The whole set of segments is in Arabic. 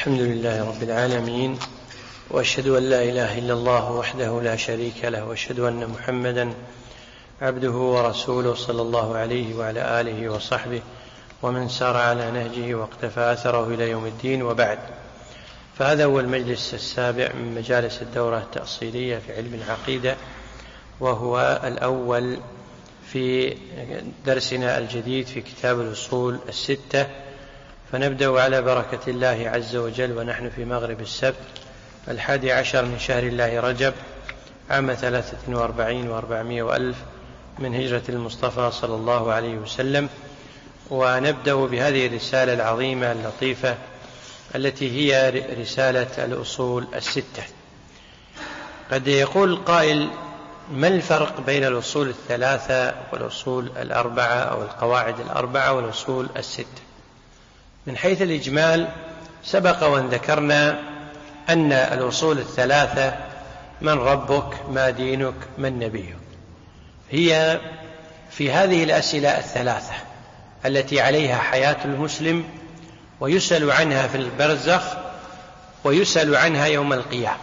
الحمد لله رب العالمين، وأشهد أن لا إله إلا الله وحده لا شريك له، وأشهد أن محمدا عبده ورسوله صلى الله عليه وعلى آله وصحبه ومن سار على نهجه واقتفى أثره إلى يوم الدين، وبعد. فهذا هو المجلس السابع من مجالس الدورة التأصيلية في علم العقيدة، وهو الأول في درسنا الجديد في كتاب الأصول الستة. فنبدأ على بركة الله عز وجل ونحن في مغرب السبت 11 من شهر الله رجب عام 43 و400 وألف من هجرة المصطفى صلى الله عليه وسلم. ونبدأ بهذه الرسالة العظيمة اللطيفة التي هي رسالة الأصول الستة. قد يقول القائل: ما الفرق بين الأصول الثلاثة والأصول الأربعة أو القواعد الأربعة والأصول الستة؟ من حيث الإجمال سبق وأن ذكرنا أن الأصول الثلاثة: من ربك، ما دينك، من نبيك، هي في هذه الأسئلة الثلاثة التي عليها حياة المسلم، ويسأل عنها في البرزخ، ويسأل عنها يوم القيامة.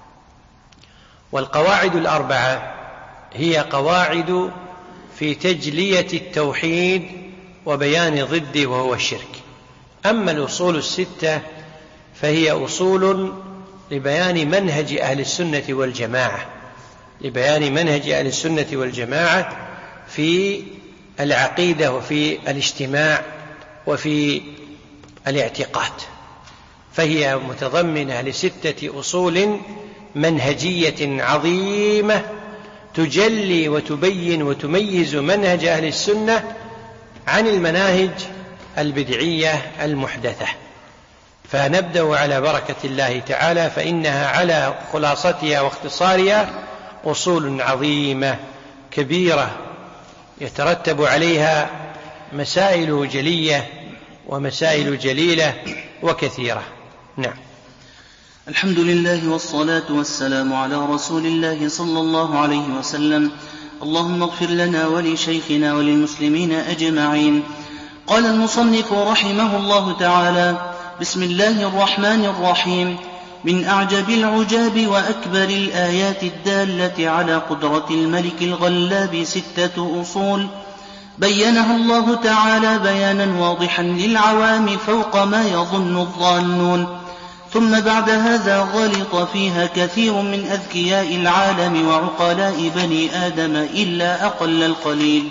والقواعد الأربعة هي قواعد في تجلية التوحيد وبيان ضده وهو الشرك. أما الأصول الستة فهي أصول لبيان منهج أهل السنة والجماعة، لبيان منهج أهل السنة والجماعة في العقيدة وفي الاجتماع وفي الاعتقاد. فهي متضمنة لستة أصول منهجية عظيمة تجلي وتبين وتميز منهج أهل السنة عن المناهج البدعية المحدثة. فنبدأ على بركة الله تعالى، فإنها على خلاصتها واختصارها أصول عظيمة كبيرة يترتب عليها مسائل جلية ومسائل جليلة وكثيرة. نعم. الحمد لله والصلاة والسلام على رسول الله صلى الله عليه وسلم. اللهم اغفر لنا ولشيخنا وللمسلمين أجمعين. قال المصنف رحمه الله تعالى: بسم الله الرحمن الرحيم. من أعجب العجاب وأكبر الآيات الدالة على قدرة الملك الغلاب 6 أصول بينها الله تعالى بيانا واضحا للعوام فوق ما يظن الظانون، ثم بعد هذا غلط فيها كثير من أذكياء العالم وعقلاء بني آدم إلا أقل القليل.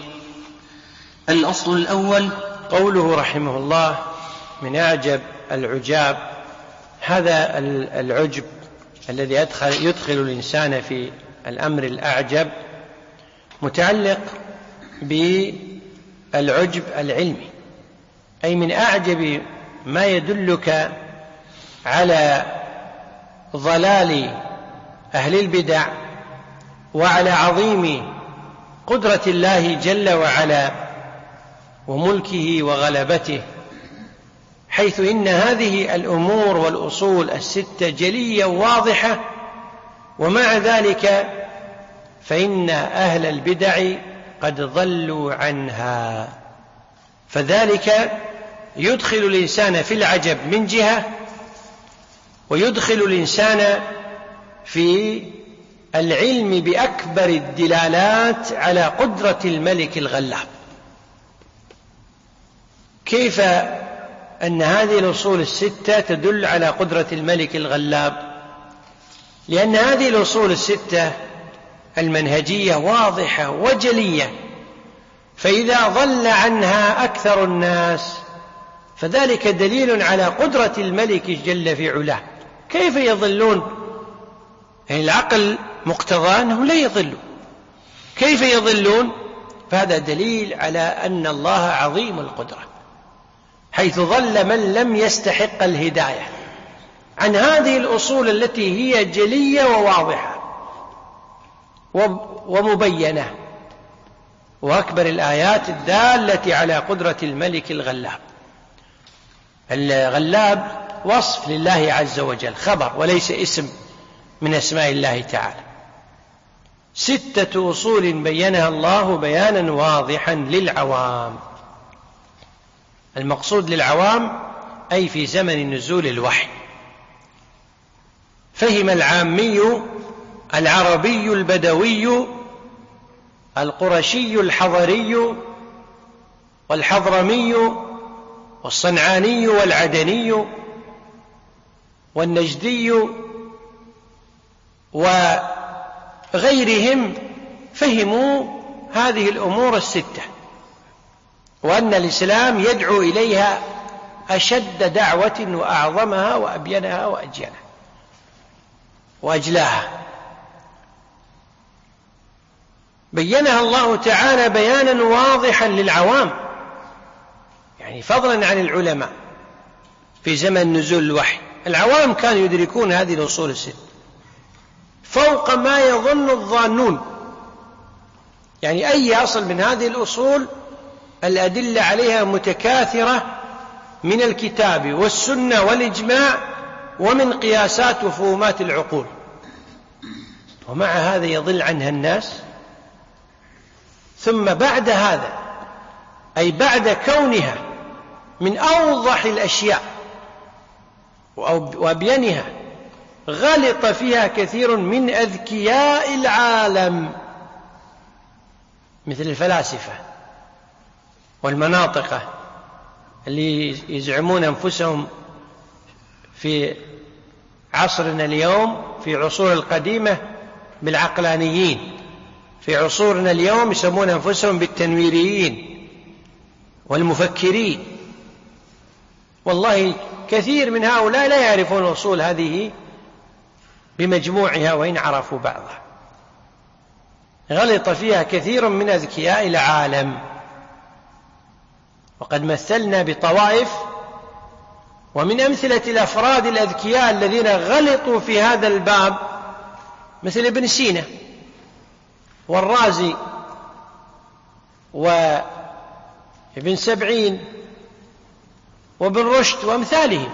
الأصل الأول: قوله رحمه الله من أعجب العجاب، هذا العجب الذي يدخل الإنسان في الأمر الأعجب متعلق بالعجب العلمي، أي من أعجب ما يدلك على ضلال أهل البدع وعلى عظيم قدرة الله جل وعلا وملكه وغلبته، حيث إن هذه الأمور والأصول الستة جلية واضحة، ومع ذلك فإن أهل البدع قد ضلوا عنها. فذلك يدخل الإنسان في العجب من جهة، ويدخل الإنسان في العلم بأكبر الدلالات على قدرة الملك الغلاب. كيف أن هذه الأصول الستة تدل على قدرة الملك الغلاب؟ لأن هذه الأصول الستة المنهجية واضحة وجلية، فإذا ضل عنها أكثر الناس فذلك دليل على قدرة الملك جل في علاه. كيف يضلون؟ يعني العقل مقتضى أنهم لا يضلوا. كيف يضلون؟ فهذا دليل على أن الله عظيم القدرة، حيث ضل من لم يستحق الهداية عن هذه الأصول التي هي جلية وواضحة ومبينة. وأكبر الآيات الدالة على قدرة الملك الغلاب. الغلاب وصف لله عز وجل، خبر وليس اسم من أسماء الله تعالى. 6 أصول بينها الله بيانا واضحا للعوام. المقصود للعوام أي في زمن نزول الوحي، فهم العامي العربي البدوي القرشي الحضري والحضرمي والصنعاني والعدني والنجدي وغيرهم فهموا هذه الأمور الستة، وأن الإسلام يدعو إليها أشد دعوة وأعظمها وأبينها وأجلها وأجلاها. بينها الله تعالى بيانا واضحا للعوام، يعني فضلا عن العلماء. في زمن نزول الوحي العوام كانوا يدركون هذه الأصول الست فوق ما يظن الظانون، يعني أي أصل من هذه الأصول الأدلة عليها متكاثرة من الكتاب والسنة والإجماع ومن قياسات وفهومات العقول، ومع هذا يضل عنها الناس. ثم بعد هذا، أي بعد كونها من أوضح الأشياء وأبينها، غلط فيها كثير من أذكياء العالم مثل الفلاسفة والمناطقة اللي يزعمون أنفسهم في عصرنا اليوم في عصور القديمة بالعقلانيين، في عصورنا اليوم يسمون أنفسهم بالتنويريين والمفكرين. والله كثير من هؤلاء لا يعرفون أصول هذه بمجموعها وإن عرفوا بعضها، غلط فيها كثير من أذكياء العالم. وقد مثلنا بطوائف ومن أمثلة الأفراد الأذكياء الذين غلطوا في هذا الباب مثل ابن سينا والرازي وابن سبعين وابن رشد وأمثالهم،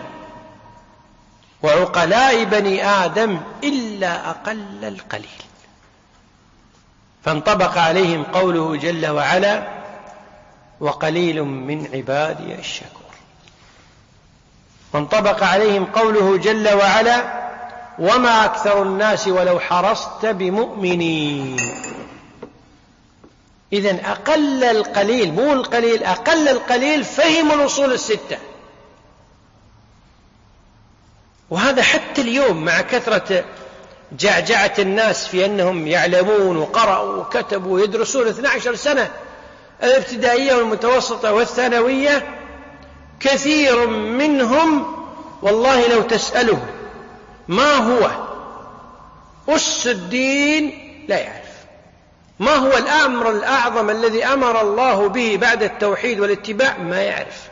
وعقلاء بني آدم إلا أقل القليل. فانطبق عليهم قوله جل وعلا: وقليل من عبادي الشكور. وانطبق عليهم قوله جل وعلا: وما أكثر الناس ولو حرصت بمؤمنين. إذن أقل القليل، مو القليل، أقل القليل فهم الأصول الستة. وهذا حتى اليوم مع كثرة جعجعة الناس في أنهم يعلمون وقرأوا وكتبوا ويدرسون 12 سنة الابتدائية والمتوسطة والثانوية، كثير منهم والله لو تسأله ما هو أس الدين لا يعرف. ما هو الأمر الأعظم الذي أمر الله به بعد التوحيد والاتباع؟ ما يعرف.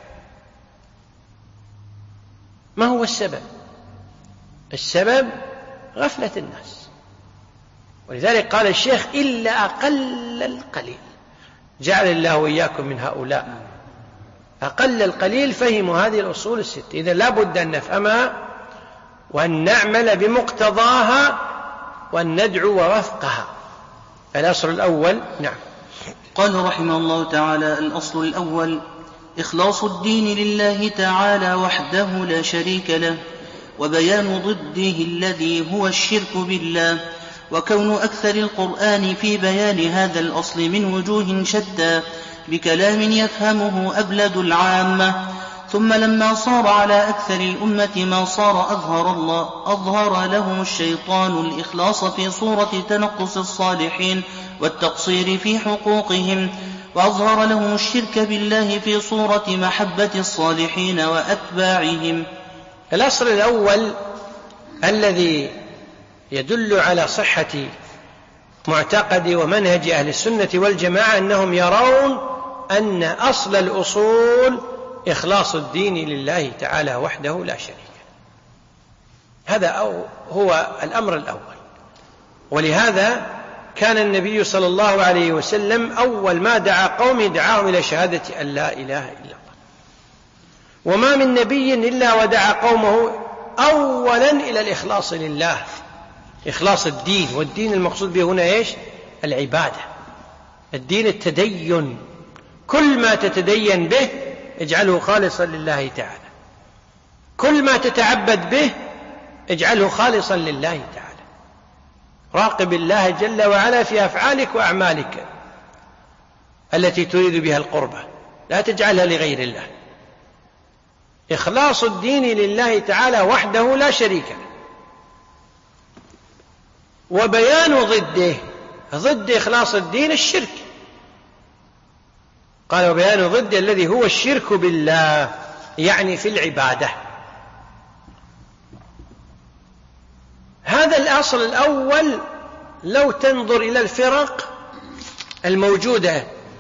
ما هو السبب؟ السبب غفلة الناس. ولذلك قال الشيخ: إلا أقل القليل. جعل الله وإياكم من هؤلاء. أقل القليل فهموا هذه الأصول الست. إذا لا بد أن نفهمها وأن نعمل بمقتضاها وأن ندعو وفقها. الأصل الأول. نعم. قال رحمه الله تعالى: الأصل الأول إخلاص الدين لله تعالى وحده لا شريك له، وبيان ضده الذي هو الشرك بالله، وكون أكثر القرآن في بيان هذا الأصل من وجوه شتى بكلام يفهمه أبلد العامة. ثم لما صار على أكثر الأمة ما صار أظهر لهم الشيطان الإخلاص في صورة تنقص الصالحين والتقصير في حقوقهم، وأظهر لهم الشرك بالله في صورة محبة الصالحين وأتباعهم. الأصل الأول الذي يدل على صحة معتقد ومنهج أهل السنة والجماعة أنهم يرون أن أصل الأصول إخلاص الدين لله تعالى وحده لا شريك له. هذا هو الأمر الأول. ولهذا كان النبي صلى الله عليه وسلم أول ما دعا قومه دعاهم إلى شهادة أن لا إله إلا الله. وما من نبي إلا ودعا قومه أولا إلى الإخلاص لله، إخلاص الدين. والدين المقصود به هنا إيش؟ العبادة. الدين التدين، كل ما تتدين به اجعله خالصا لله تعالى، كل ما تتعبد به اجعله خالصا لله تعالى. راقب الله جل وعلا في أفعالك وأعمالك التي تريد بها القربة، لا تجعلها لغير الله. إخلاص الدين لله تعالى وحده لا شريك له. وبيان ضده، ضد إخلاص الدين الشرك. قال وبيان ضده الذي هو الشرك بالله، يعني في العبادة. هذا الأصل الأول لو تنظر إلى الفرق الموجودة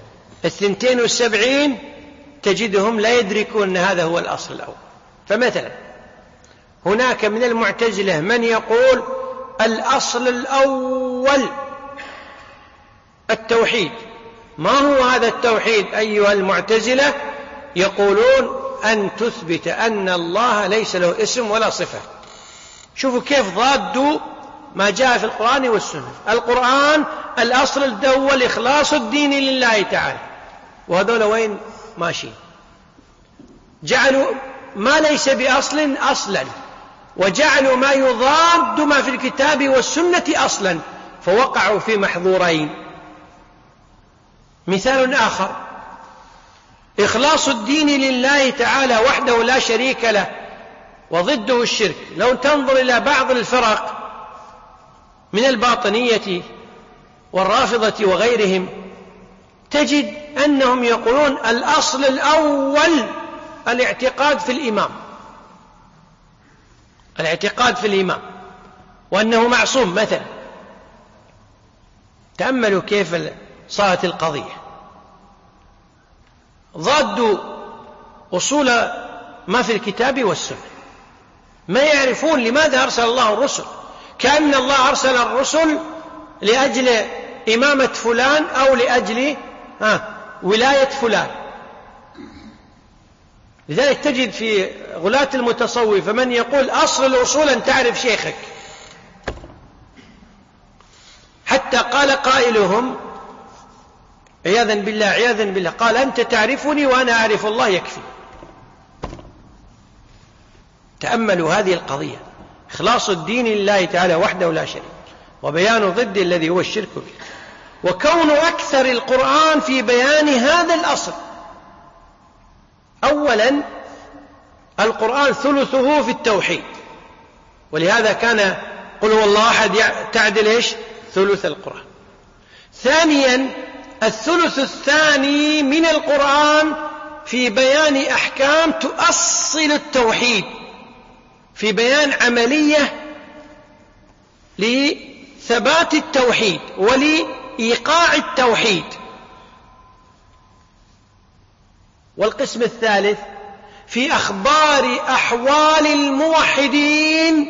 72 تجدهم لا يدركون أن هذا هو الأصل الأول. فمثلا هناك من المعتزلة من يقول الأصل الأول التوحيد. ما هو هذا التوحيد أيها المعتزلة؟ يقولون أن تثبت أن الله ليس له اسم ولا صفة. شوفوا كيف ضادوا ما جاء في القرآن والسنة. القرآن الأصل الأول إخلاص الدين لله تعالى، وهذول وين ماشي؟ جعلوا ما ليس بأصل أصلا، وجعلوا ما يضاد ما في الكتاب والسنة أصلا، فوقعوا في محظورين. مثال آخر: إخلاص الدين لله تعالى وحده لا شريك له، وضده الشرك. لو تنظر إلى بعض الفرق من الباطنية والرافضة وغيرهم تجد أنهم يقولون الأصل الأول الاعتقاد في الإمام، الاعتقاد في الإمام وأنه معصوم مثلا. تأملوا كيف صارت القضية. ضادوا أصول ما في الكتاب والسنة، ما يعرفون لماذا أرسل الله الرسل، كأن الله أرسل الرسل لأجل إمامة فلان أو لأجل ولاية فلان. لذلك تجد في غلاة المتصوفة من يقول أصل الأصول أن تعرف شيخك، حتى قال قائلهم عياذا بالله عياذا بالله، قال أنت تعرفني وأنا أعرف الله يكفي. تأملوا هذه القضية، إخلاص الدين لله تعالى وحده لا شريك، وبيان ضد الذي هو الشرك به. وكون أكثر القرآن في بيان هذا الأصل. أولا القرآن ثلثه في التوحيد، ولهذا كان قل هو الله أحد تعدل إيش؟ ثلث القرآن. ثانيا الثلث الثاني من القرآن في بيان أحكام تؤصل التوحيد، في بيان عملية لثبات التوحيد ولإيقاع التوحيد. والقسم الثالث في أخبار أحوال الموحدين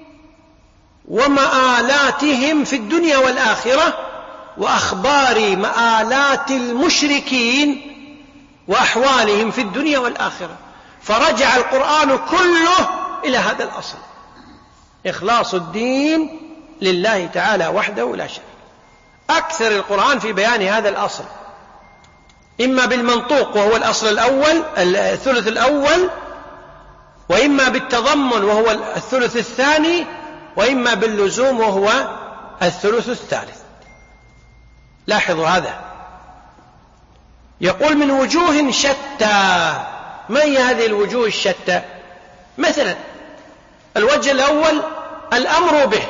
ومآلاتهم في الدنيا والآخرة، وأخبار مآلات المشركين وأحوالهم في الدنيا والآخرة. فرجع القرآن كله إلى هذا الأصل، إخلاص الدين لله تعالى وحده لا شريك. أكثر القرآن في بيان هذا الأصل، إما بالمنطوق وهو الأصل الأول الثلث الأول، وإما بالتضمن وهو الثلث الثاني، وإما باللزوم وهو الثلث الثالث. لاحظوا هذا. يقول من وجوه شتى. ما هي هذه الوجوه الشتى؟ مثلا الوجه الأول الأمر به،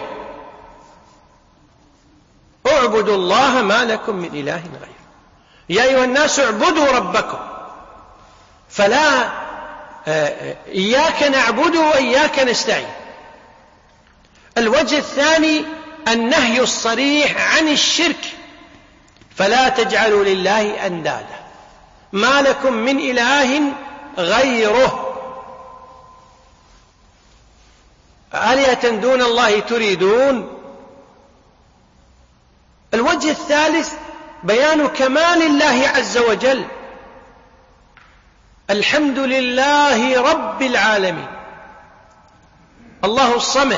اعبدوا الله ما لكم من إله غيره، يا أيها الناس اعبدوا ربكم، فلا إياك نعبد وإياك نستعين. الوجه الثاني النهي الصريح عن الشرك، فلا تجعلوا لله أندادا ما لكم من إله غيره، آلهة دون الله تريدون. الوجه الثالث بيان كمال الله عز وجل، الحمد لله رب العالمين، الله الصمد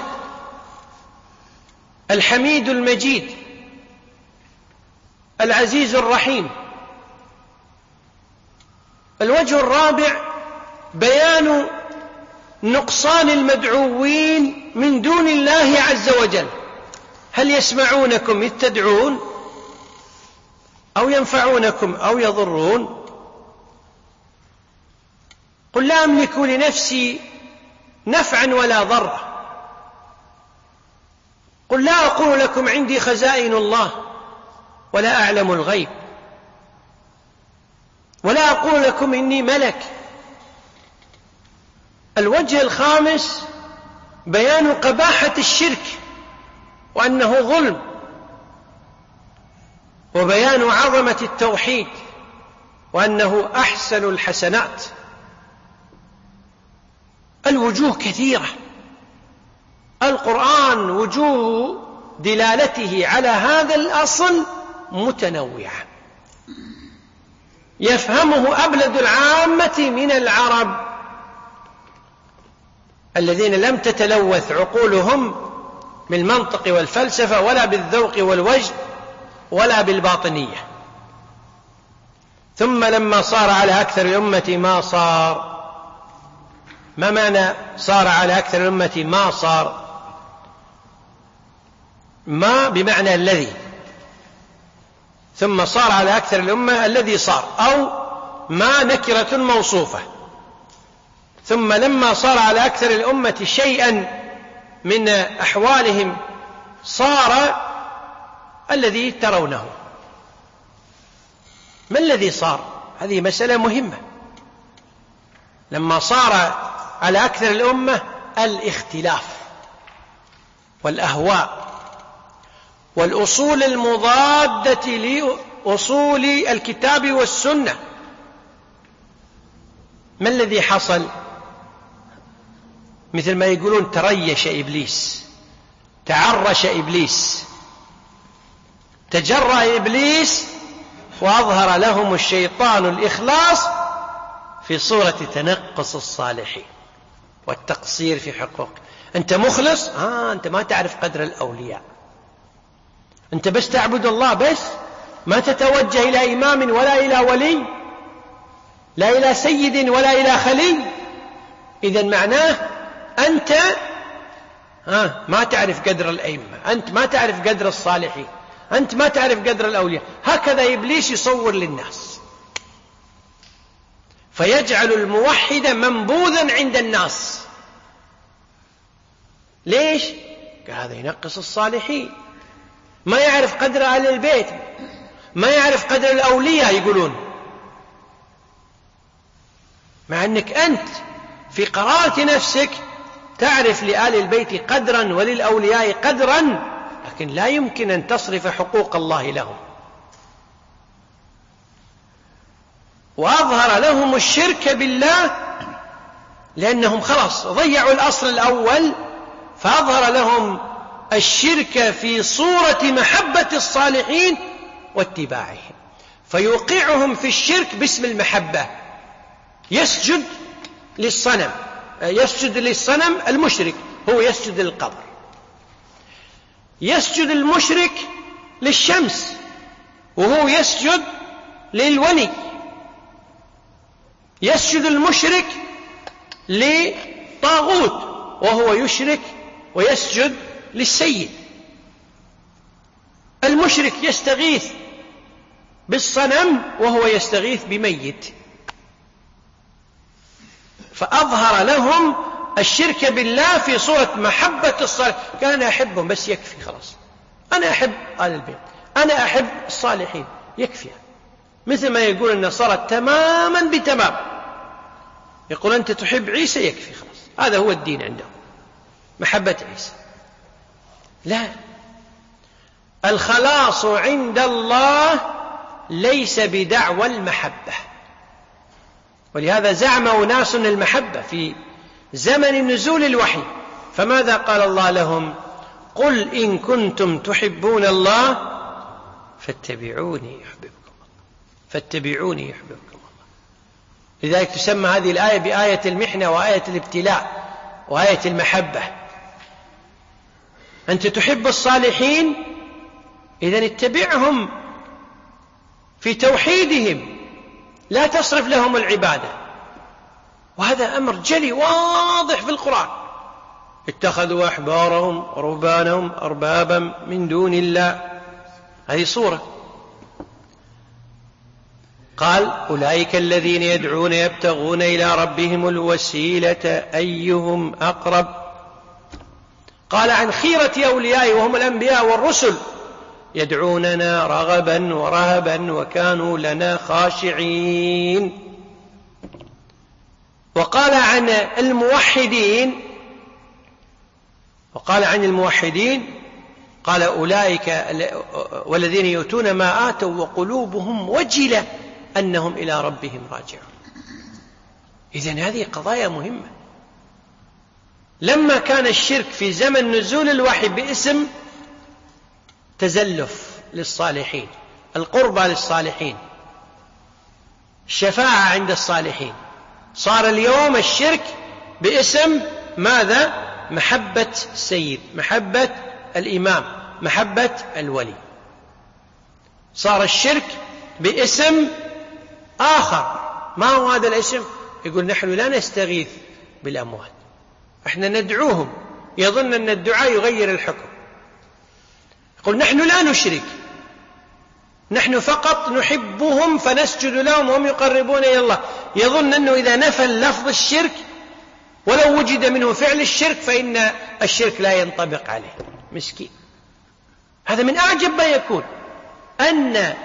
الحميد المجيد العزيز الرحيم. الوجه الرابع بيان نقصان المدعوين من دون الله عز وجل. هل يسمعونكم إذ تدعون أو ينفعونكم أو يضرون؟ قل لا أملك لنفسي نفعا ولا ضرا. قل لا أقول لكم عندي خزائن الله ولا أعلم الغيب ولا أقول لكم إني ملك. الوجه الخامس بيان قباحة الشرك وأنه ظلم، وبيان عظمة التوحيد وأنه أحسن الحسنات. الوجوه كثيرة، القرآن وجوه دلالته على هذا الأصل متنوعة، يفهمه أبلد العامة من العرب الذين لم تتلوث عقولهم بالمنطق والفلسفة ولا بالذوق والوجد ولا بالباطنية. ثم لما صار على أكثر الأمة ما صار. ما معنى صار على أكثر الأمة ما صار؟ ما بمعنى الذي، ثم صار على أكثر الأمة الذي صار، أو ما نكرة موصوفة. ثم لما صار على أكثر الأمة شيئا من أحوالهم صار الذي ترونه. ما الذي صار؟ هذه مسألة مهمة. لما صار على أكثر الأمة الاختلاف والأهواء والأصول المضادة لأصول الكتاب والسنة. ما الذي حصل؟ مثل ما يقولون تريش إبليس، تعرش إبليس، تجرأ إبليس، وأظهر لهم الشيطان الإخلاص في صورة تنقص الصالحين والتقصير في حقوق. أنت مخلص؟ أنت ما تعرف قدر الأولياء، أنت بس تعبد الله بس، ما تتوجه إلى إمام ولا إلى ولي، لا إلى سيد ولا إلى خلي. إذن معناه أنت ما تعرف قدر الأئمة، أنت ما تعرف قدر الصالحين، أنت ما تعرف قدر الأولياء. هكذا إبليس يصور للناس، فيجعل الموحد منبوذا عند الناس. ليش؟ هذا ينقص الصالحين، ما يعرف قدر أهل البيت، ما يعرف قدر الأولياء يقولون، مع أنك أنت في قرارة نفسك تعرف لآل البيت قدرا وللأولياء قدرا، لكن لا يمكن أن تصرف حقوق الله لهم. وأظهر لهم الشرك بالله لأنهم خلاص ضيعوا الأصل الأول، فأظهر لهم الشرك في صورة محبة الصالحين واتباعهم، فيوقعهم في الشرك باسم المحبة. يسجد للصنم، يسجد للصنم المشرك، هو يسجد للقبر. يسجد المشرك للشمس وهو يسجد للولي. يسجد المشرك لطاغوت وهو يشرك ويسجد للسيد. المشرك يستغيث بالصنم وهو يستغيث بميت. فأظهر لهم الشرك بالله في صورة محبة الصالح. كان أنا أحبهم بس يكفي، خلاص أنا أحب آل البيت، أنا أحب الصالحين، يكفي. مثل ما يقول النصارى تماما بتمام، يقول أنت تحب عيسى يكفي، خلاص هذا هو الدين عندهم، محبة عيسى. لا، الخلاص عند الله ليس بدعوى المحبة. ولهذا زعم أناس المحبة في زمن نزول الوحي، فماذا قال الله لهم؟ قل إن كنتم تحبون الله فاتبعوني يحببكم الله، فاتبعوني يحببكم الله. لذلك تسمى هذه الآية بآية المحنة وآية الابتلاء وآية المحبة. أنت تحب الصالحين، إذن اتبعهم في توحيدهم، لا تصرف لهم العبادة، وهذا أمر جلي واضح في القرآن. اتخذوا أحبارهم ورهبانهم أربابا من دون الله، هذه صورة. قال أولئك الذين يدعون يبتغون إلى ربهم الوسيلة أيهم أقرب. قال عن خيرة أوليائه وهم الأنبياء والرسل يدعوننا رغبا ورهبا وكانوا لنا خاشعين. وقال عن الموحدين قال أولئك والذين يؤتون ما آتوا وقلوبهم وجلة أنهم إلى ربهم راجعون. إذن هذه قضايا مهمة. لما كان الشرك في زمن نزول الوحي باسم تزلف للصالحين، القربى للصالحين، الشفاعة عند الصالحين، صار اليوم الشرك باسم ماذا؟ محبة السيد، محبة الإمام، محبة الولي. صار الشرك باسم آخر. ما هو هذا الاسم؟ يقول نحن لا نستغيث بالأموات، احنا ندعوهم، يظن أن الدعاء يغير الحكم. يقول نحن لا نشرك، نحن فقط نحبهم فنسجد لهم وهم يقربون إلى الله. يظن أنه إذا نفى لفظ الشرك ولو وجد منه فعل الشرك فإن الشرك لا ينطبق عليه. مسكين. هذا من أعجب ما يكون، أن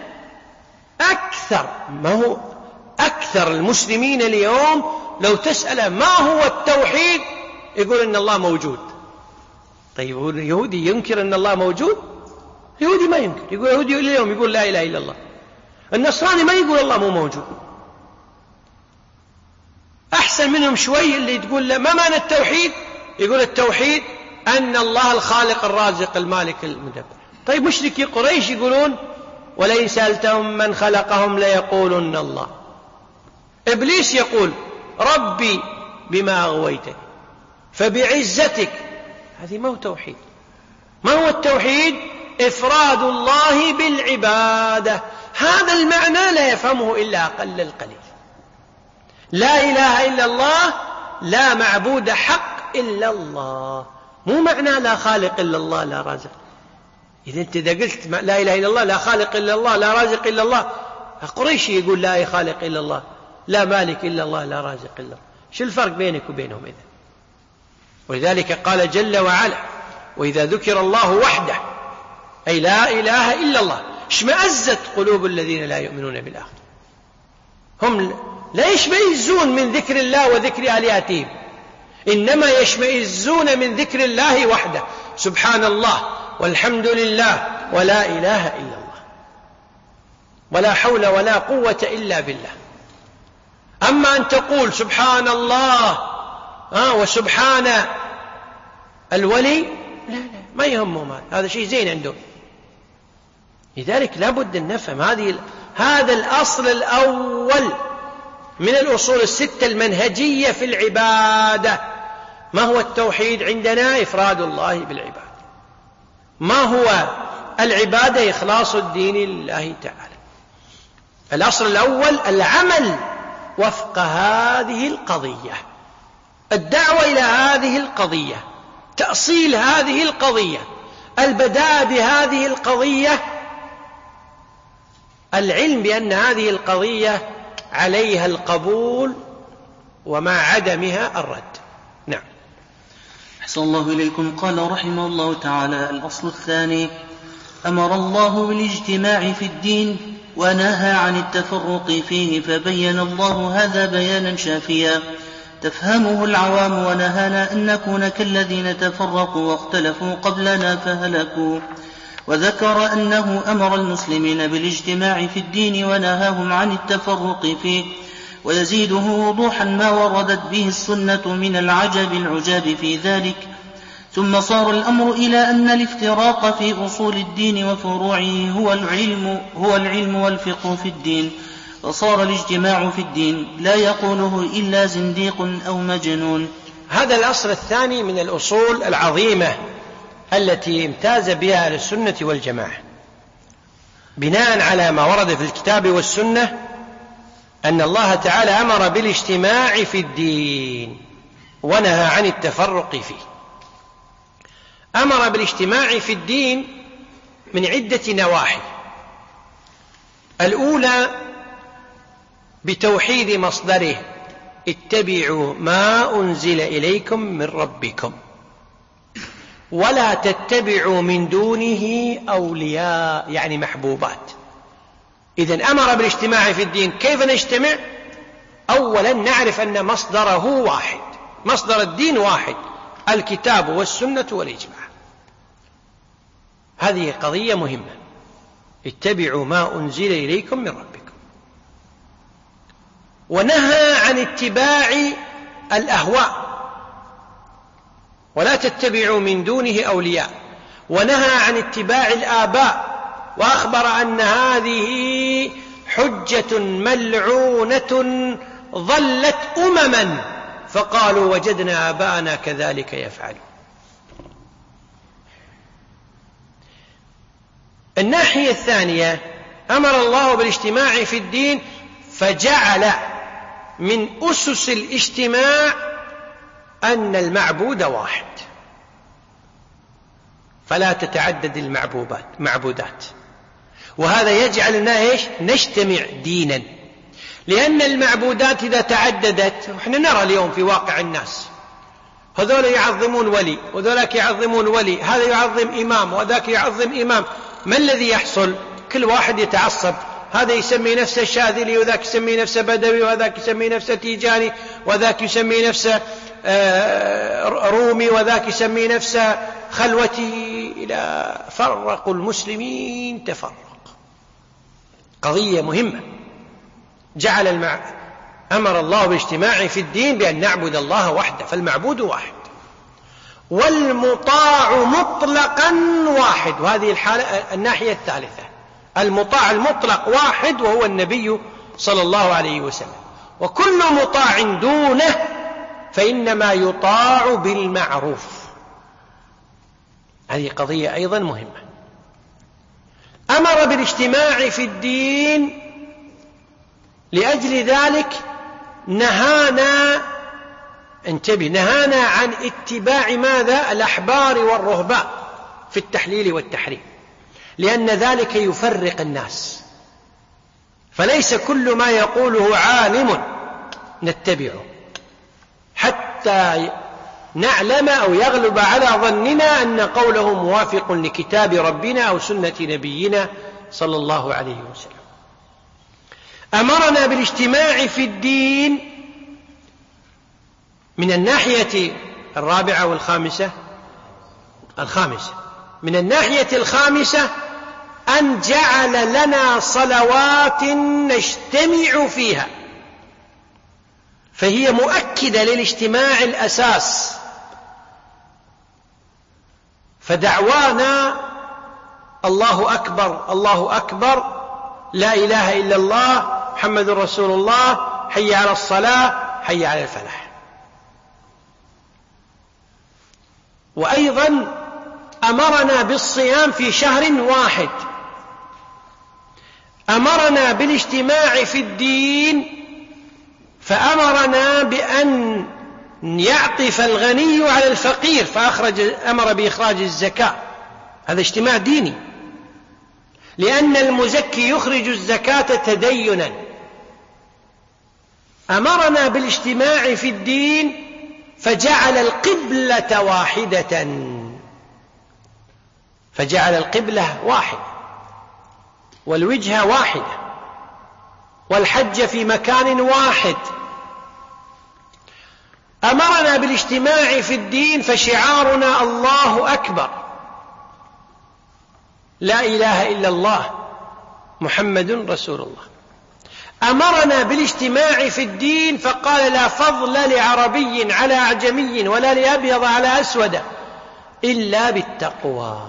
أكثر المسلمين اليوم لو تسأل ما هو التوحيد يقول إن الله موجود. طيب اليهودي ينكر أن الله موجود؟ اليهودي ما ينكر، يقول اليهودي اليوم يقول لا إله إلا الله. النصراني ما يقول الله مو موجود. أحسن منهم شوي اللي تقول ما معنى التوحيد؟ يقول التوحيد أن الله الخالق الرازق المالك المدبر. طيب مشركي قريش يقولون ولئن سألتهم من خلقهم ليقولن الله. إبليس يقول ربي بما أغويتني فبعزتك. هذه ما هو توحيد. ما هو التوحيد؟ إفراد الله بالعبادة. هذا المعنى لا يفهمه إلا أقل القليل. لا إله إلا الله، لا معبود حق إلا الله. مو معنى لا خالق إلا الله لا رازق. إذا أنت إذا قلت لا إله إلا الله لا خالق إلا الله لا رازق إلا الله، قريشي يقول لا خالق إلا الله لا مالك إلا الله لا رازق إلا الله. شو الفرق بينك وبينهم إذن؟ ولذلك قال جل وعلا وإذا ذكر الله وحده أي لا إله إلا الله اشمأزت قلوب الذين لا يؤمنون بالآخرة. هم لا يشمئزون من ذكر الله وذكر آلهتهم، إنما يشمئزون من ذكر الله وحده. سبحان الله والحمد لله ولا إله إلا الله ولا حول ولا قوة إلا بالله. أما أن تقول سبحان الله وسبحان الولي لا ما يهمهم، هذا شيء زين عندهم. لذلك لابد أن نفهم هذا الأصل الأول من الأصول الستة المنهجية في العبادة. ما هو التوحيد عندنا؟ إفراد الله بالعبادة. ما هو العبادة؟ إخلاص الدين لله تعالى. الأصل الأول العمل وفق هذه القضية، الدعوة إلى هذه القضية، تأصيل هذه القضية، البداء بهذه القضية، العلم بأن هذه القضية عليها القبول ومع عدمها الرد. نعم. أحسن الله إليكم. قال رحمه الله تعالى: الأصل الثاني: أمر الله بالاجتماع في الدين ونهى عن التفرق فيه، فبين الله هذا بيانا شافيا تفهمه العوام، ونهانا أن نكون كالذين تفرقوا واختلفوا قبلنا فهلكوا. وذكر أنه أمر المسلمين بالاجتماع في الدين ونهاهم عن التفرق فيه، ويزيده وضوحا ما وردت به السنة من العجاب في ذلك. ثم صار الأمر إلى أن الافتراق في أصول الدين وفروعه هو العلم والفقه في الدين، وصار الاجتماع في الدين لا يقوله إلا زنديق أو مجنون. هذا الأصل الثاني من الأصول العظيمة التي امتاز بها أهل السنة والجماعة، بناء على ما ورد في الكتاب والسنة أن الله تعالى أمر بالاجتماع في الدين ونهى عن التفرق فيه. أمر بالاجتماع في الدين من عدة نواحي. الأولى بتوحيد مصدره: اتبعوا ما أنزل إليكم من ربكم ولا تتبعوا من دونه أولياء، يعني محبوبات. إذن أمر بالاجتماع في الدين. كيف نجتمع؟ أولا نعرف أن مصدره واحد، مصدر الدين واحد، الكتاب والسنة والإجماع. هذه قضية مهمة. اتبعوا ما أنزل إليكم من ربكم. ونهى عن اتباع الأهواء: ولا تتبعوا من دونه أولياء. ونهى عن اتباع الآباء، وأخبر أن هذه حجة ملعونة ظلت أمما فقالوا وجدنا آباءنا كذلك يفعلون. الناحية الثانية: أمر الله بالاجتماع في الدين فجعل من أسس الاجتماع أن المعبود واحد، فلا تتعدد المعبودات. وهذا يجعلنا نجتمع دينا، لأن المعبودات إذا تعددت، وإحنا نرى اليوم في واقع الناس، هذول يعظمون ولي وذولاك يعظمون ولي، هذا يعظم إمام وذاك يعظم إمام. ما الذي يحصل؟ كل واحد يتعصب، هذا يسمي نفسه شاذلي وذاك يسمي نفسه بدوي وذاك يسمي نفسه تيجاني وذاك يسمي نفسه رومي وذاك يسمي نفسه خلوتي، إلى فرقوا المسلمين تفرق. قضية مهمة. أمر الله بالاجتماع في الدين بأن نعبد الله وحده، فالمعبود واحد، والمطاع مطلقا واحد. وهذه الناحية الثالثة: المطاع المطلق واحد وهو النبي صلى الله عليه وسلم، وكل مطاع دونه فإنما يطاع بالمعروف. هذه قضية أيضا مهمة. أمر بالاجتماع في الدين، لأجل ذلك نهانا عن اتباع ماذا؟ الأحبار والرهبان في التحليل والتحريم، لأن ذلك يفرق الناس. فليس كل ما يقوله عالم نتبعه حتى نعلم أو يغلب على ظننا أن قوله موافق لكتاب ربنا أو سنة نبينا صلى الله عليه وسلم. أمرنا بالاجتماع في الدين من الناحية الرابعة والخامسة. من الناحية الخامسة أن جعل لنا صلوات نجتمع فيها، فهي مؤكدة للاجتماع الأساس. فدعوانا الله أكبر الله أكبر، لا إله إلا الله، محمد رسول الله، حي على الصلاة، حي على الفلاح. وأيضا أمرنا بالصيام في شهر واحد. أمرنا بالاجتماع في الدين فأمرنا بأن يعطف الغني على الفقير، أمر بإخراج الزكاة. هذا اجتماع ديني، لأن المزكي يخرج الزكاة تدينا. أمرنا بالاجتماع في الدين فجعل القبلة واحدة، فجعل القبلة واحدة والوجهة واحدة والحج في مكان واحد. أمرنا بالاجتماع في الدين فشعارنا الله أكبر، لا إله إلا الله، محمد رسول الله. أمرنا بالاجتماع في الدين فقال لا فضل لعربي على أعجمي ولا لأبيض على أسود إلا بالتقوى.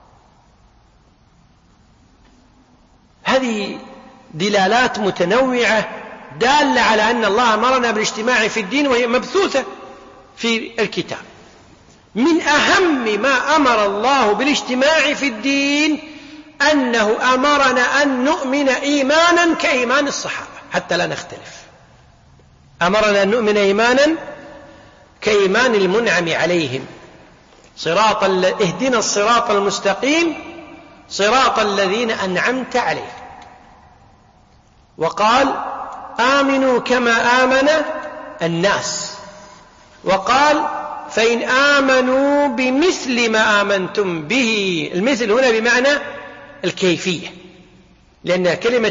هذه دلالات متنوعة دالة على أن الله أمرنا بالاجتماع في الدين، وهي مبثوثة في الكتاب. من أهم ما أمر الله بالاجتماع في الدين أنه أمرنا أن نؤمن إيمانا كإيمان الصحابة. حتى لا نختلف. أمرنا أن نؤمن إيمانا كإيمان المنعم عليهم، اهدنا الصراط المستقيم صراط الذين أنعمت عليهم. وقال آمنوا كما آمن الناس، وقال فإن آمنوا بمثل ما آمنتم به. المثل هنا بمعنى الكيفية، لأن كلمة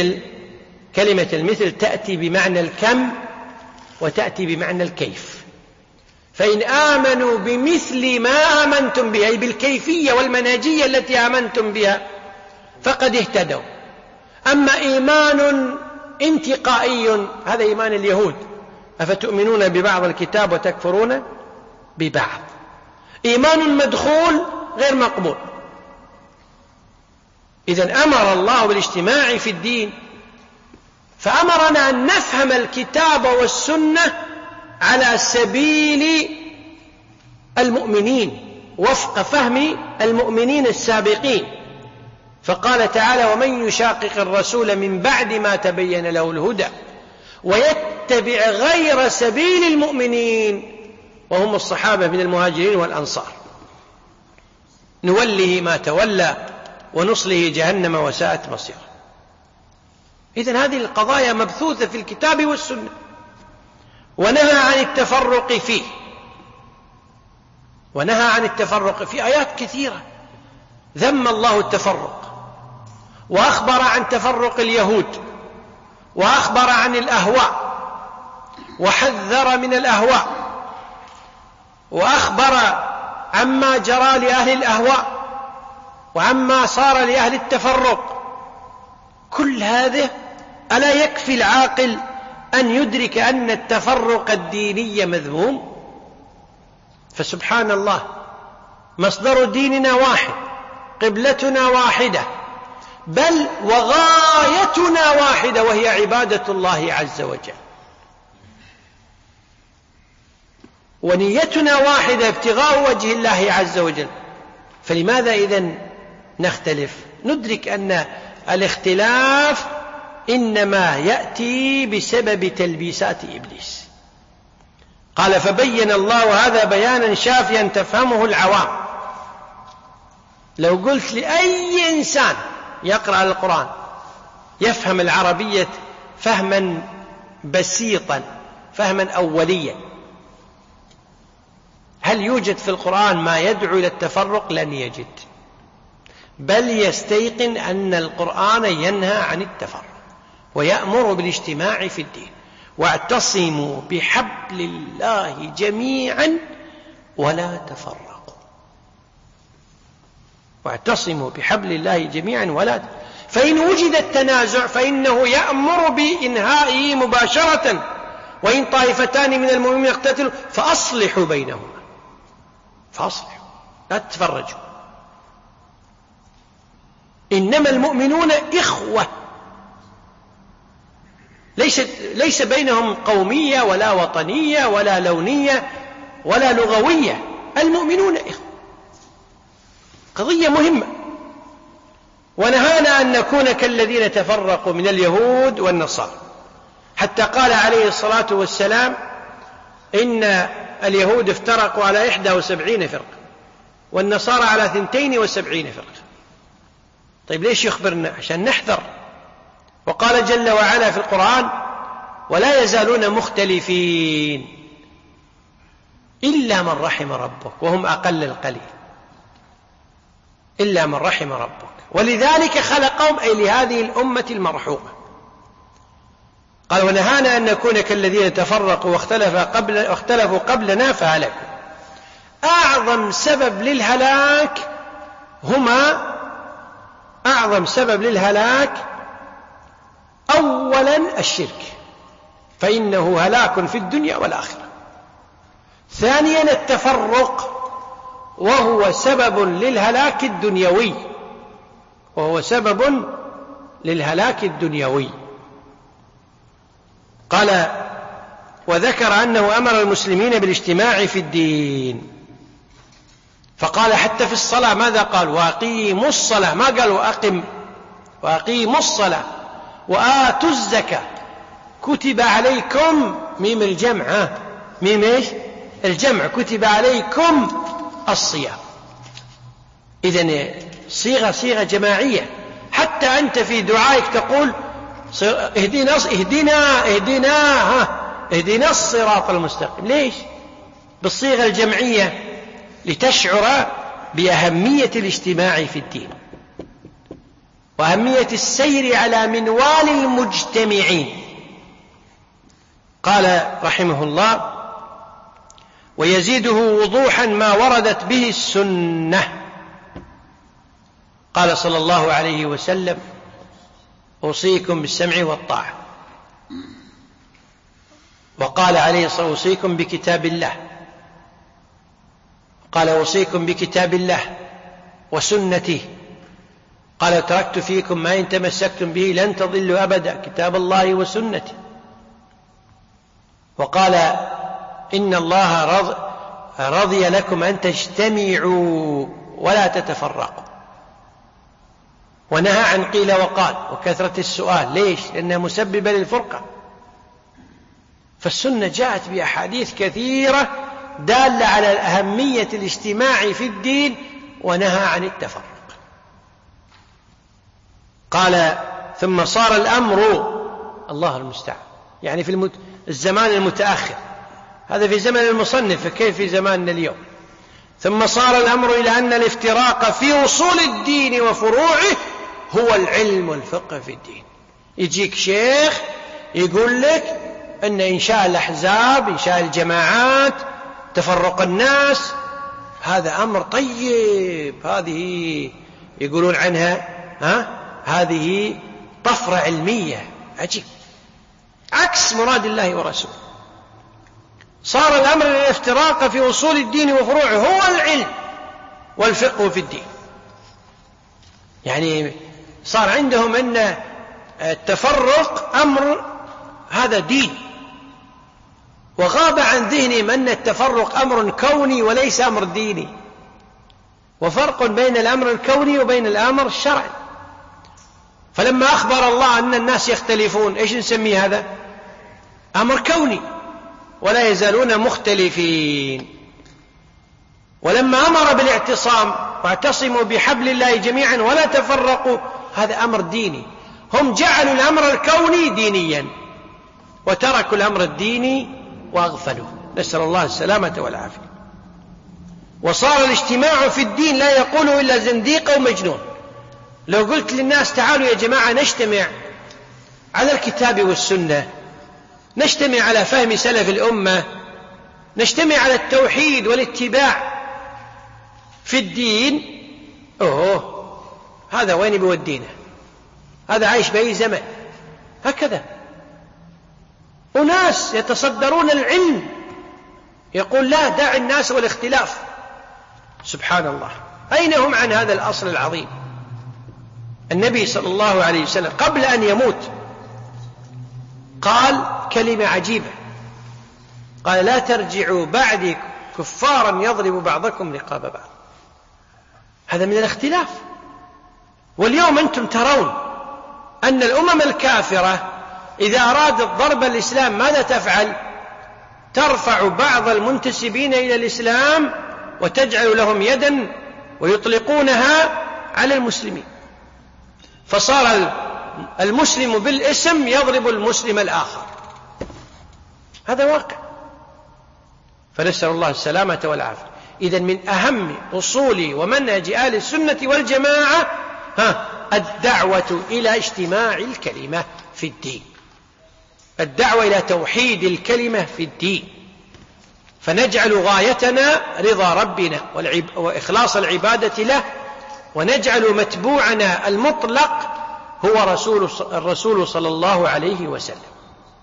المثل تأتي بمعنى الكم وتأتي بمعنى الكيف. فإن آمنوا بمثل ما آمنتم به، أي بالكيفية والمنهجية التي آمنتم بها، فقد اهتدوا. أما إيمان انتقائي هذا إيمان اليهود، أفتؤمنون ببعض الكتاب وتكفرون ببعض. إيمان مدخول غير مقبول. إذن أمر الله بالاجتماع في الدين، فأمرنا أن نفهم الكتاب والسنة على سبيل المؤمنين، وفق فهم المؤمنين السابقين. فقال تعالى ومن يشاقق الرسول من بعد ما تبين له الهدى ويتبع غير سبيل المؤمنين وهم الصحابة من المهاجرين والأنصار نوله ما تولى ونصله جهنم وساءت مصيرا. إذن هذه القضايا مبثوثة في الكتاب والسنة، ونهى عن التفرق فيه، ونهى عن التفرق في آيات كثيرة. ذم الله التفرق، وأخبر عن تفرق اليهود، وأخبر عن الأهواء، وحذر من الأهواء، وأخبر عما جرى لأهل الأهواء وعما صار لأهل التفرق. كل هذا ألا يكفي العاقل أن يدرك أن التفرق الديني مذموم؟ فسبحان الله، مصدر ديننا واحد، قبلتنا واحدة، بل وغايتنا واحدة، وهي عبادة الله عز وجل، ونيتنا واحدة ابتغاء وجه الله عز وجل. فلماذا إذن نختلف؟ ندرك أن الاختلاف إنما يأتي بسبب تلبيسات إبليس. قال فبين الله هذا بيانا شافيا تفهمه العوام. لو قلت لأي إنسان يقرأ القرآن يفهم العربية فهما بسيطا، فهما أوليا، هل يوجد في القرآن ما يدعو إلى التفرق؟ لن يجد، بل يستيقن أن القرآن ينهى عن التفرق ويأمر بالاجتماع في الدين. واعتصموا بحبل الله جميعا ولا تفرقوا. واعتصموا بحبل الله جميعا ولا تفرقوا. فإن وجد التنازع فإنه يأمر بإنهائه مباشرة. وإن طائفتان من المؤمنين اقتتلوا فأصلحوا بينهما، فأصلحوا، لا تتفرجوا. إنما المؤمنون إخوة، ليس بينهم قومية ولا وطنية ولا لونية ولا لغوية، المؤمنون إخوة. قضية مهمة. ونهانا أن نكون كالذين تفرقوا من اليهود والنصارى، حتى قال عليه الصلاة والسلام إن اليهود افترقوا على 71 فرقة والنصارى على 72 فرقة. طيب ليش يخبرنا؟ عشان نحذر. وقال جل وعلا في القرآن ولا يزالون مختلفين إلا من رحم ربك وهم أقل القليل، إلا من رحم ربك. ولذلك خلقهم، أي لهذه الأمة المرحومة. قال ونهانا أن نكون كالذين تفرقوا واختلفوا قبلنا فهلكوا. أعظم سبب للهلاك أولا الشرك، فإنه هلاك في الدنيا والآخرة. ثانيا التفرق، وهو سبب للهلاك الدنيوي. قال وذكر أنه أمر المسلمين بالاجتماع في الدين، فقال حتى في الصلاة ماذا قال؟ وأقيموا الصلاة، ما قال وأقم، وأقيموا الصلاة وآتوا الزكاة. كتب عليكم، ميم الجمع، ميم إيش؟ الجمع، كتب عليكم الصيام. إذن صيغة جماعية. حتى أنت في دعائك تقول اهدنا الصراط المستقيم. ليش؟ بالصيغة الجمعية، لتشعر بأهمية الاجتماع في الدين وأهمية السير على منوال المجتمعين. قال رحمه الله: ويزيده وضوحا ما وردت به السنة. قال صلى الله عليه وسلم: أوصيكم بالسمع والطاعة. وقال عليه الصلاة والسلام: أوصيكم بكتاب الله. قال: أوصيكم بكتاب الله وسنته. قال: تركت فيكم ما إن تمسكتم به لن تضلوا أبدا، كتاب الله وسنته. وقال: إن الله رضي لكم أن تجتمعوا ولا تتفرقوا. ونهى عن قيل وقال وكثرة السؤال. ليش؟ لأنها مسببة للفرقة. فالسنة جاءت بأحاديث كثيرة دالة على أهمية الاجتماع في الدين، ونهى عن التفرق. قال: ثم صار الأمر، الله المستعان، يعني في الزمان المتأخر، هذا في زمن المصنف، فكيف في زماننا اليوم؟ ثم صار الأمر إلى أن الافتراق في أصول الدين وفروعه هو العلم والفقه في الدين. يجيك شيخ يقول لك أن إنشاء الأحزاب، إنشاء الجماعات، تفرق الناس، هذا أمر طيب، هذه يقولون عنها هذه طفرة علمية عجيب، عكس مراد الله ورسوله. صار الأمر للافتراق في أصول الدين وفروعه هو العلم والفقه في الدين. يعني صار عندهم أن التفرق أمر هذا دين، وغاب عن ذهنهم أن التفرق أمر كوني وليس أمر ديني، وفرق بين الأمر الكوني وبين الأمر الشرعي. فلما أخبر الله أن الناس يختلفون، إيش نسميه هذا؟ أمر كوني، ولا يزالون مختلفين. ولما أمر بالاعتصام: واعتصموا بحبل الله جميعا ولا تفرقوا، هذا أمر ديني. هم جعلوا الأمر الكوني دينيا وتركوا الأمر الديني وأغفلوا، نسأل الله السلامة والعافية. وصار الاجتماع في الدين لا يقوله إلا زنديق أو مجنون. لو قلت للناس: تعالوا يا جماعة نجتمع على الكتاب والسنة، نجتمع على فهم سلف الأمة، نجتمع على التوحيد والاتباع في الدين، هذا وين بيودينا؟ هذا عايش بأي زمن. هكذا أناس يتصدرون العلم يقول: لا، دع الناس والاختلاف. سبحان الله، أين هم عن هذا الأصل العظيم؟ النبي صلى الله عليه وسلم قبل أن يموت قال كلمة عجيبة، قال: لا ترجعوا بعدي كفارا يضرب بعضكم رقاب بعض. هذا من الاختلاف. واليوم أنتم ترون أن الأمم الكافرة إذا أرادت ضرب الإسلام ماذا تفعل؟ ترفع بعض المنتسبين إلى الإسلام وتجعل لهم يدا ويطلقونها على المسلمين، فصار المسلم بالاسم يضرب المسلم الآخر. هذا واقع، فنسأل الله السلامة والعافية. إذن من أهم أصول ومنهج أهل السنة والجماعة الدعوة إلى اجتماع الكلمة في الدين، الدعوة إلى توحيد الكلمة في الدين، فنجعل غايتنا رضا ربنا وإخلاص العبادة له، ونجعل متبوعنا المطلق هو الرسول صلى الله عليه وسلم.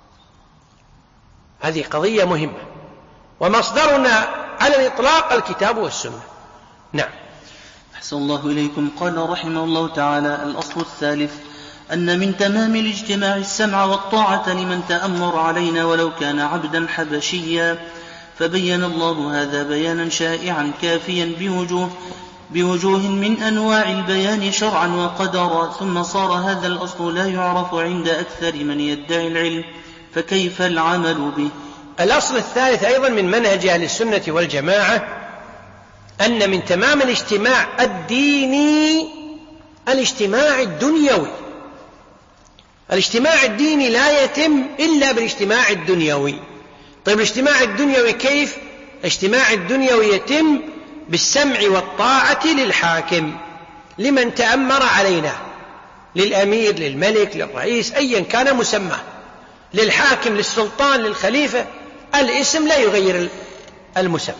هذه قضية مهمة، ومصدرنا على الإطلاق الكتاب والسنة. نعم. أحسن الله إليكم. قال رحمه الله تعالى: الأصل الثالث أن من تمام الاجتماع السمع والطاعة لمن تأمر علينا ولو كان عبدا حبشيا، فبين الله هذا بيانا شائعا كافيا بوجوه من أنواع البيان شرعا وقدرا. ثم صار هذا الأصل لا يعرف عند أكثر من يدعي العلم، فكيف العمل به؟ الأصل الثالث أيضا من منهج أهل السنة والجماعة أن من تمام الاجتماع الديني الاجتماع الدنيوي. الاجتماع الديني لا يتم إلا بالاجتماع الدنيوي. طيب الاجتماع الدنيوي كيف؟ الاجتماع الدنيوي يتم بالسمع والطاعة للحاكم لمن تأمر علينا، للأمير، للملك، للرئيس، أيا كان مسماه، للحاكم، للسلطان، للخليفة، الاسم لا يغير المسمى.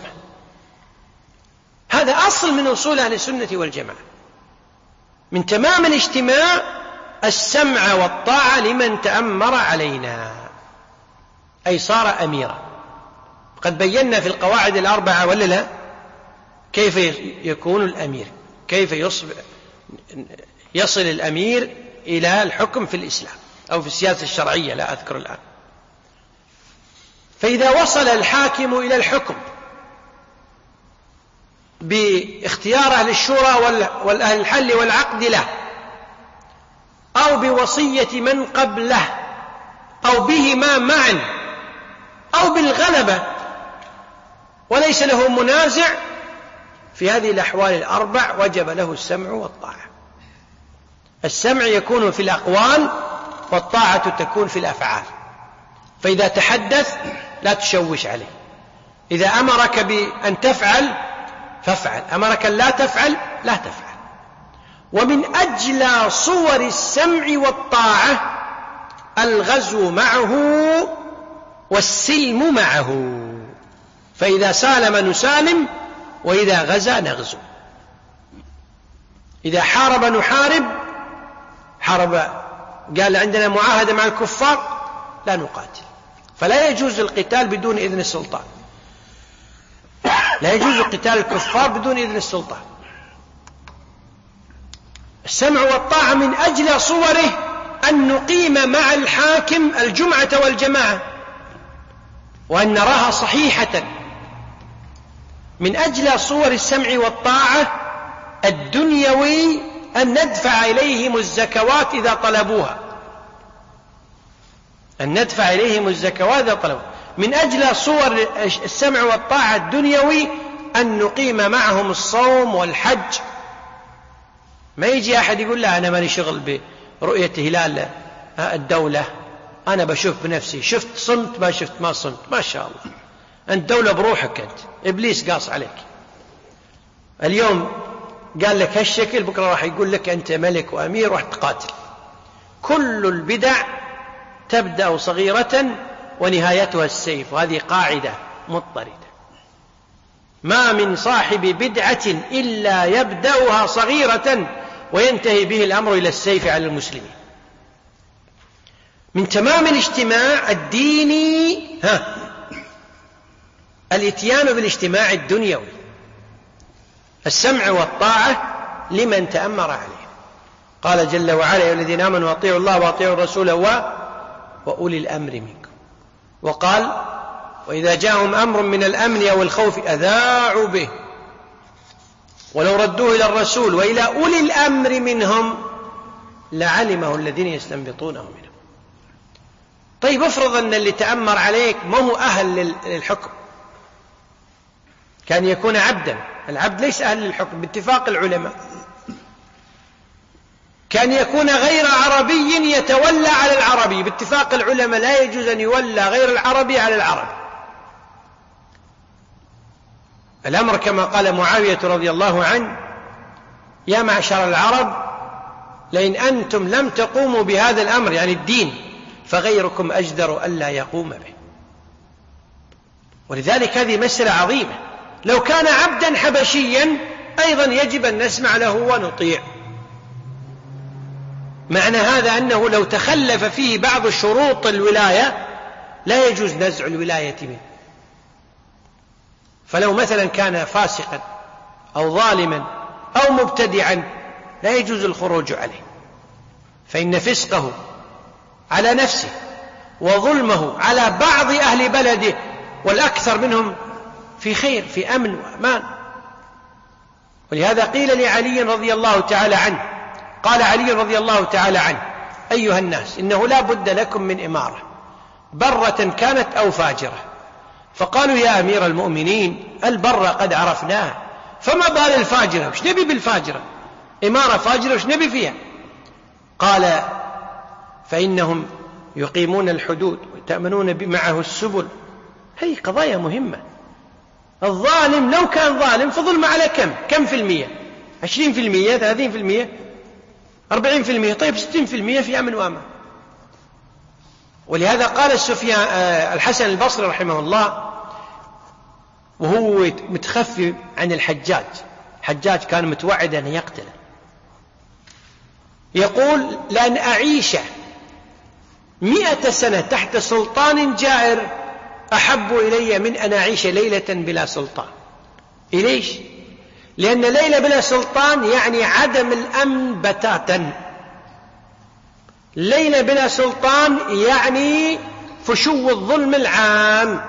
هذا أصل من أصول أهل السنة والجماعة. من تمام الاجتماع السمع والطاعة لمن تأمر علينا، أي صار أميرا. قد بينا في القواعد الأربعة ولا لا كيف يكون الأمير، كيف يصل الأمير إلى الحكم في الإسلام أو في السياسة الشرعية، لا أذكر الآن. فإذا وصل الحاكم إلى الحكم باختيار أهل الشورى والأهل الحل والعقد له، أو بوصية من قبله، أو بهما معا، أو بالغلبة وليس له منازع، في هذه الأحوال الأربع وجب له السمع والطاعة. السمع يكون في الأقوال والطاعة تكون في الأفعال. فإذا تحدث لا تشوش عليه، إذا أمرك بأن تفعل فافعل، أمرك أن لا تفعل لا تفعل. ومن أجل صور السمع والطاعة الغزو معه والسلم معه، فإذا سالم نسالم، وإذا غزا نغزو. إذا حارب نحارب، قال عندنا معاهدة مع الكفار لا نقاتل. فلا يجوز القتال بدون إذن السلطان، لا يجوز قتال الكفار بدون إذن السلطان. السمع والطاعة من أجل صوره أن نقيم مع الحاكم الجمعة والجماعة وأن نراها صحيحة. من أجل صور السمع والطاعة الدنيوي أن ندفع إليهم الزكوات إذا طلبوها، أن ندفع إليهم الزكوات إذا طلبوها. من أجل صور السمع والطاعة الدنيوي أن نقيم معهم الصوم والحج. ما يجي أحد يقول لا أنا ماني شغل برؤية هلال الدولة، أنا بشوف بنفسي، شفت صمت ما شفت ما صمت، ما شاء الله أنت دولة بروحك، أنت إبليس قاص عليك. اليوم قال لك هالشكل، بكرة راح يقول لك أنت ملك وأمير راح تقاتل. كل البدع تبدأ صغيرة ونهايتها السيف، وهذه قاعدة مضطردة. ما من صاحب بدعة إلا يبدأها صغيرة وينتهي به الأمر إلى السيف على المسلمين. من تمام الاجتماع الديني الاتيان بالاجتماع الدنيوي، السمع والطاعة لمن تأمر عليه. قال جل وعلا: يا الذين آمنوا أطيعوا الله وأطيعوا الرسول وأولي الأمر منكم. وقال: وإذا جاءهم أمر من الأمن أو الخوف أذاعوا به ولو ردوه إلى الرسول وإلى أولي الأمر منهم لعلمه الذين يستنبطونه منهم. طيب افرض أن اللي تأمر عليك ما هو أهل للحكم، كان يكون عبدا، العبد ليس أهل للحكم باتفاق العلماء. كان يكون غير عربي يتولى على العربي باتفاق العلماء، لا يجوز أن يولى غير العربي على العربي. الأمر كما قال معاوية رضي الله عنه: يا معشر العرب لئن أنتم لم تقوموا بهذا الأمر، يعني الدين، فغيركم أجدر ألا يقوم به. ولذلك هذه مسألة عظيمة. لو كان عبدا حبشيا أيضا يجب أن نسمع له ونطيع. معنى هذا أنه لو تخلف فيه بعض شروط الولاية لا يجوز نزع الولاية منه. فلو مثلا كان فاسقا أو ظالما أو مبتدعا لا يجوز الخروج عليه، فإن فسقه على نفسه وظلمه على بعض أهل بلده والأكثر منهم في خير، في أمن وأمان. ولهذا قيل لعلي رضي الله تعالى عنه، قال علي رضي الله تعالى عنه: أيها الناس إنه لا بد لكم من إمارة، برة كانت أو فاجرة. فقالوا يا أمير المؤمنين البرة قد عرفناها، فما بال الفاجرة؟ وش نبي بالفاجرة؟ إمارة فاجرة وش نبي فيها؟ قال فإنهم يقيمون الحدود وتأمنون معه السبل. هي قضايا مهمة. الظالم لو كان ظالم فظلم على كم في المية؟ 20%، 30%، 40%، طيب 60% في أمن وأمان. ولهذا قال الحسن البصري رحمه الله وهو متخفي عن الحجاج كان متوعد أن يقتله، يقول لأن أعيش 100 سنة تحت سلطان جائر أحب إلي من أن أعيش ليلة بلا سلطان. ليش؟ لأن ليلة بلا سلطان يعني عدم الأمن بتاتا. ليلة بلا سلطان يعني فشو الظلم العام.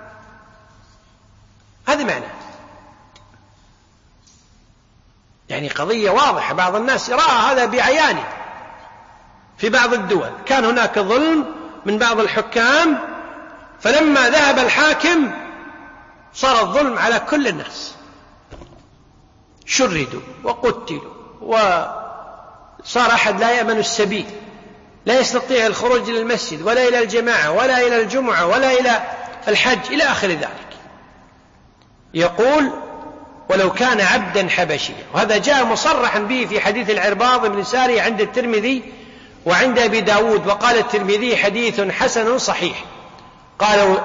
هذا معنى، يعني قضية واضحة. بعض الناس يراها هذا بعيانه. في بعض الدول كان هناك ظلم من بعض الحكام، فلما ذهب الحاكم صار الظلم على كل الناس، شردوا وقتلوا، وصار أحد لا يأمن السبيل، لا يستطيع الخروج إلى المسجد ولا إلى الجماعة ولا إلى الجمعة ولا إلى الحج إلى آخر ذلك. يقول ولو كان عبدا حبشيا، وهذا جاء مصرحا به في حديث العرباض بن سارية عند الترمذي وعند أبي داود، وقال الترمذي حديث حسن صحيح. قال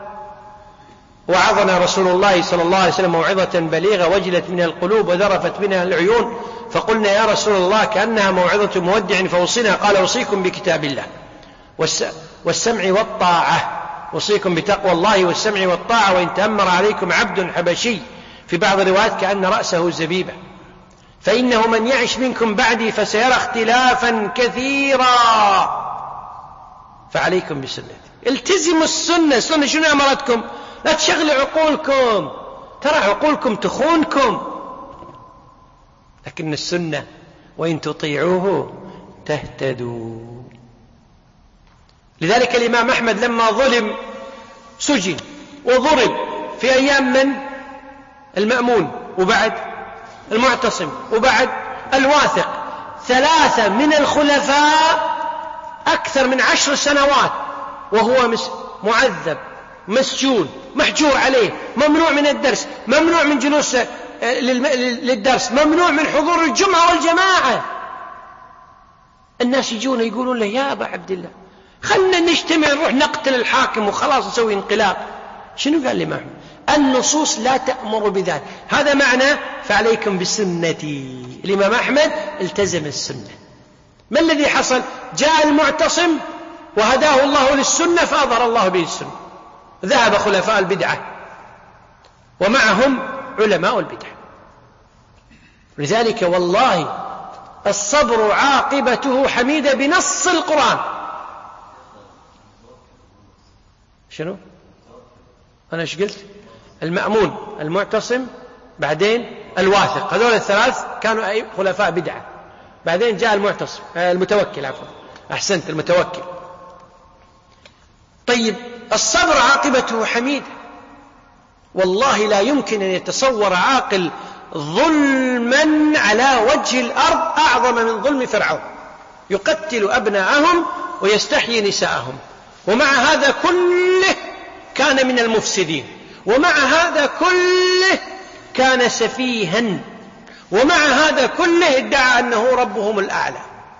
وعظنا رسول الله صلى الله عليه وسلم موعظة بليغة وجلت منها القلوب وذرفت منها العيون، فقلنا يا رسول الله كأنها موعظة مودع فوصنا. قال أوصيكم بكتاب الله والسمع والطاعة، أوصيكم بتقوى الله والسمع والطاعة، وإن تأمر عليكم عبد حبشي، في بعض الروايات كأن رأسه زبيبة، فإنه من يعش منكم بعدي فسيرى اختلافا كثيرا، فعليكم بسنتي. التزموا السنة. السنة شنو أمرتكم؟ لا تشغلوا عقولكم، ترى عقولكم تخونكم، لكن السنة وإن تطيعوه تهتدوا. لذلك الإمام أحمد لما ظلم سجن وضرب في أيام من المأمون وبعد المعتصم وبعد الواثق، 3 من الخلفاء أكثر من 10 سنوات وهو معذب مسجون محجور عليه، ممنوع من الدرس، ممنوع من جلوس للدرس، ممنوع من حضور الجمعة والجماعة. الناس يجون يقولون له يا أبا عبد الله خلنا نجتمع نروح نقتل الحاكم وخلاص نسوي انقلاب. شنو قال الإمام؟ النصوص لا تأمر بذلك. هذا معنى فعليكم بسنتي. الإمام أحمد التزم السنة. ما الذي حصل؟ جاء المعتصم وهداه الله للسنة فأظهر الله به السنة، ذهب خلفاء البدعة ومعهم علماء البدعة. لذلك والله الصبر عاقبته حميدة بنص القرآن. شنو؟ أنا ايش قلت؟ المأمون، المعتصم، بعدين الواثق، هذول الثلاث كانوا أي خلفاء بدعة. بعدين جاء المعتصم المتوكل، عفوا أحسنت، المتوكل. طيب الصبر عاقبته حميدة. والله لا يمكن أن يتصور عاقل ظلما على وجه الأرض أعظم من ظلم فرعون، يقتل أبناءهم ويستحيي نساءهم، ومع هذا كله كان من المفسدين، ومع هذا كله كان سفيها، ومع هذا كله ادعى أنه ربهم الأعلى.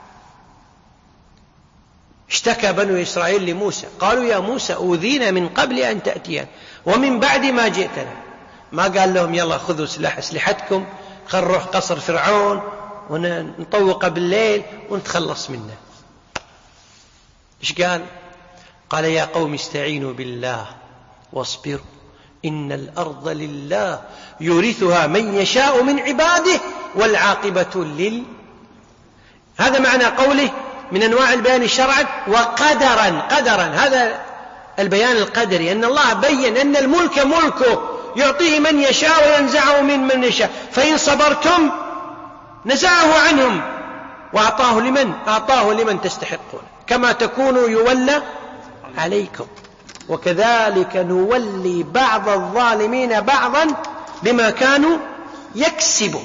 اشتكى بنو إسرائيل لموسى قالوا يا موسى أوذينا من قبل أن تأتينا ومن بعد ما جئتنا. ما قال لهم يلا خذوا أسلحتكم خل نروح قصر فرعون ونطوق بالليل ونتخلص منه. إيش قال؟ قال يا قوم استعينوا بالله واصبروا إن الأرض لله يورثها من يشاء من عباده والعاقبة هذا معنى قوله من أنواع البيان شرعا وقدرا. هذا البيان القدري، أن الله بين أن الملك ملكه يعطيه من يشاء وينزعه من يشاء، فإن صبرتم نزعه عنهم وأعطاه لمن تستحقون، كما تكونوا يولى عليكم وكذلك نولي بعض الظالمين بعضا بما كانوا يكسبون.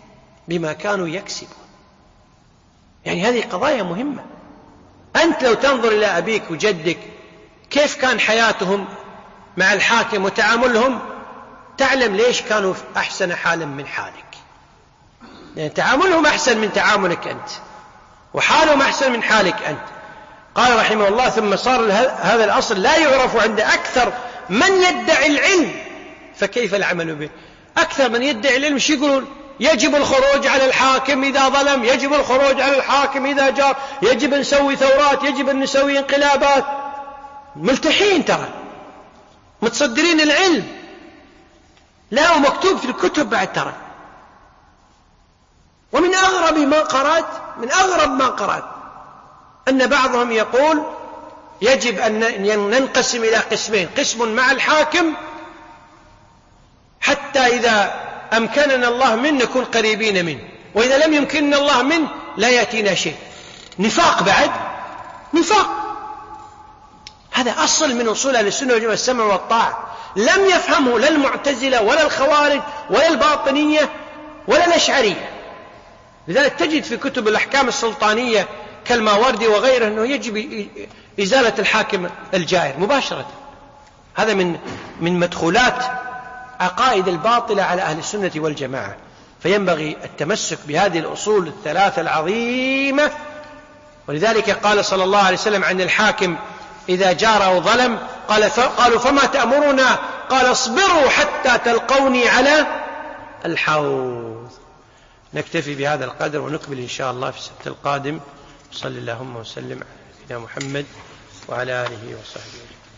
يعني هذه قضايا مهمة. أنت لو تنظر إلى أبيك وجدك كيف كان حياتهم مع الحاكم وتعاملهم، تعلم ليش كانوا أحسن حالا من حالك، لأن تعاملهم أحسن من تعاملك أنت، وحالهم أحسن من حالك أنت. قال رحمه الله: ثم صار هذا الأصل لا يعرف عند أكثر من يدعي العلم، فكيف العمل به؟ أكثر من يدعي العلم شو يقولون؟ يجب الخروج على الحاكم إذا ظلم، يجب الخروج على الحاكم إذا جار، يجب أن نسوي ثورات، يجب أن نسوي انقلابات. ملتحين ترى، متصدرين العلم، لا ومكتوب في الكتب بعد ترى. ومن أغرب ما قرأت أن بعضهم يقول يجب أن ننقسم إلى قسمين: قسم مع الحاكم حتى إذا أمكننا الله منه نكون قريبين منه، وإذا لم يمكننا الله منه لا يأتينا شيء. نفاق بعد، نفاق. هذا أصل من أصول أهل السنة والجماعة، السمع والطاعة. لم يفهمه لا المعتزلة ولا الخوارج ولا الباطنية ولا الأشعرية. لذلك تجد في كتب الأحكام السلطانية كالماوردي وغيره أنه يجب إزالة الحاكم الجائر مباشرة. هذا من مدخولات عقائد الباطلة على أهل السنة والجماعة. فينبغي التمسك بهذه الأصول الثلاثة العظيمة. ولذلك قال صلى الله عليه وسلم عن الحاكم إذا جار أو ظلم قالوا: فما تأمرنا؟ قال: اصبروا حتى تلقوني على الحوض. نكتفي بهذا القدر ونكمل إن شاء الله في السبت القادم. صلى اللهم وسلم على سيدنا محمد وعلى آله وصحبه.